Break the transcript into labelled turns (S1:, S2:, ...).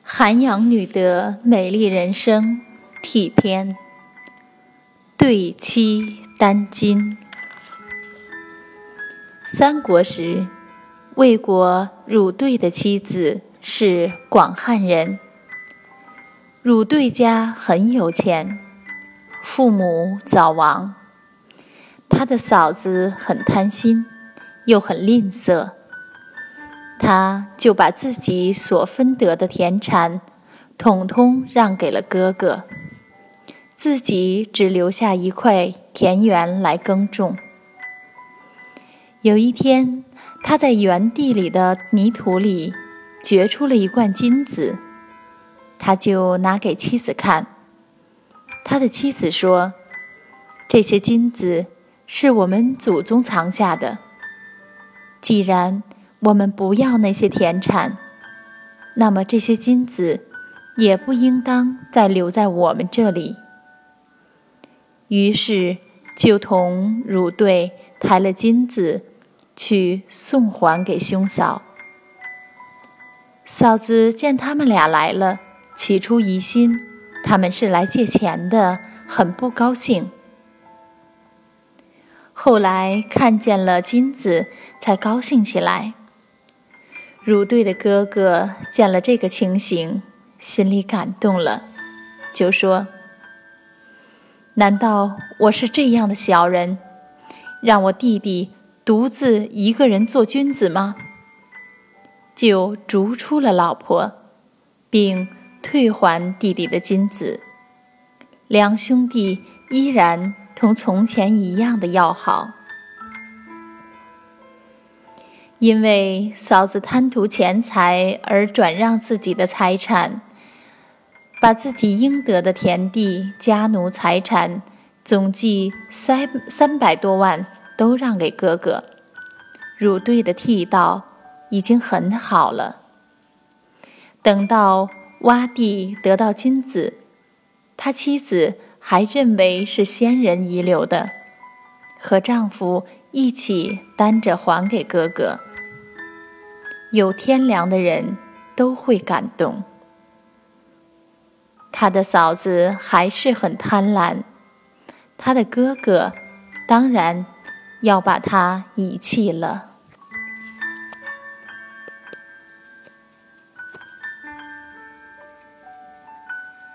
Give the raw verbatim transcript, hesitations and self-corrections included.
S1: 涵养女德美丽人生体篇，对妻丹津。三国时，魏国汝对的妻子是广汉人。汝对家很有钱，父母早亡，他的嫂子很贪心，又很吝啬，他就把自己所分得的田产统统让给了哥哥，自己只留下一块田园来耕种。有一天，他在园地里的泥土里掘出了一罐金子，他就拿给妻子看。他的妻子说：“这些金子是我们祖宗藏下的，既然我们不要那些田产，那么这些金子也不应当再留在我们这里。”于是就同汝对抬了金子去送还给兄嫂。嫂子见他们俩来了，起初疑心他们是来借钱的，很不高兴。后来看见了金子，才高兴起来。汝对的哥哥见了这个情形，心里感动了，就说：“难道我是这样的小人，让我弟弟独自一个人做君子吗？”就逐出了老婆，并退还弟弟的金子。两兄弟依然同从前一样的要好。因为嫂子贪图钱财而转让自己的财产，把自己应得的田地、家奴财产总计三三百多万都让给哥哥。汝对的剃刀已经很好了。等到挖地得到金子，他妻子还认为是先人遗留的，和丈夫一起担着还给哥哥。有天良的人都会感动。他的嫂子还是很贪婪，他的哥哥当然要把他遗弃了。